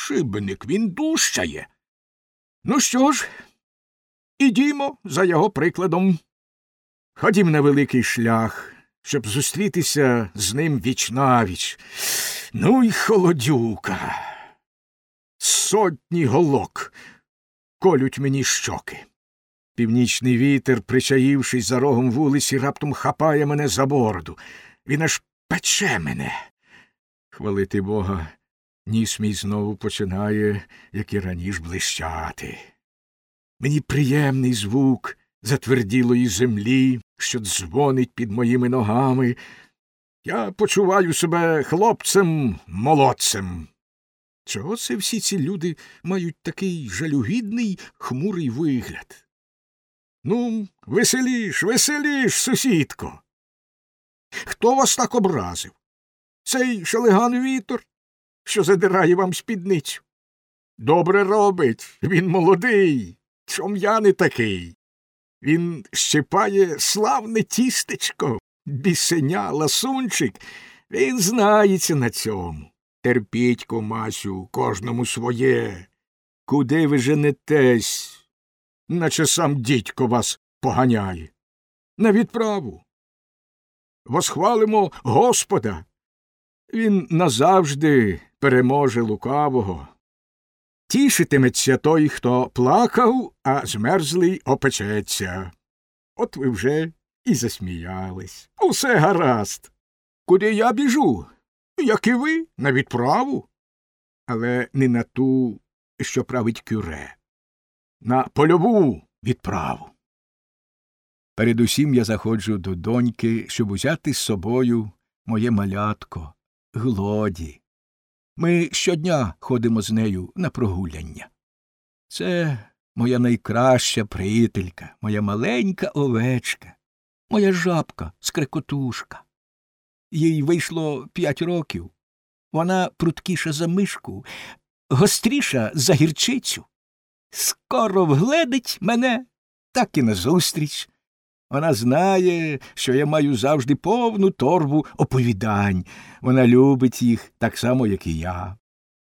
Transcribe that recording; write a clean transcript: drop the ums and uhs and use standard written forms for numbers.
шибеник, він дужчає. Ну що ж, ідімо за його прикладом. Ходім на великий шлях, щоб зустрітися з ним вічнавіч. Ну й холодюка. Сотні голок колють мені щоки. Північний вітер, причаївшись за рогом вулиці, раптом хапає мене за бороду. Він аж пече мене. Хвалити Бога, ніс мій знову починає, як і раніше, блищати. Мені приємний звук затверділої землі, що дзвонить під моїми ногами. Я почуваю себе хлопцем-молодцем. Чого це всі ці люди мають такий жалюгідний, хмурий вигляд? Ну, веселіш, веселіш, сусідко. Хто вас так образив? Цей шалиган Вітор, що задирає вам спідницю? Добре робить, він молодий, чом я не такий. Він щипає славне тістечко, бісеня, ласунчик, він знається на цьому. Терпіть, кумасю, кожному своє. Куди ви женетесь, наче сам дідько вас поганяє? На відправу. Восхвалимо Господа. Він назавжди переможе лукавого. Тішитиметься той, хто плакав, а змерзлий опечеться. От ви вже і засміялись. Усе гаразд. Куди я біжу? Як і ви, на відправу. Але не на ту, що править кюре. На польову відправу. Передусім я заходжу до доньки, щоб узяти з собою моє малятко, Глоді. Ми щодня ходимо з нею на прогуляння. Це моя найкраща приятелька, моя маленька овечка, моя жабка-скрекотушка. Їй вийшло 5 років. Вона пруткіша за мишку, гостріша за гірчицю. Скоро вгледить мене, так і назустріч. Вона знає, що я маю завжди повну торбу оповідань. Вона любить їх так само, як і я.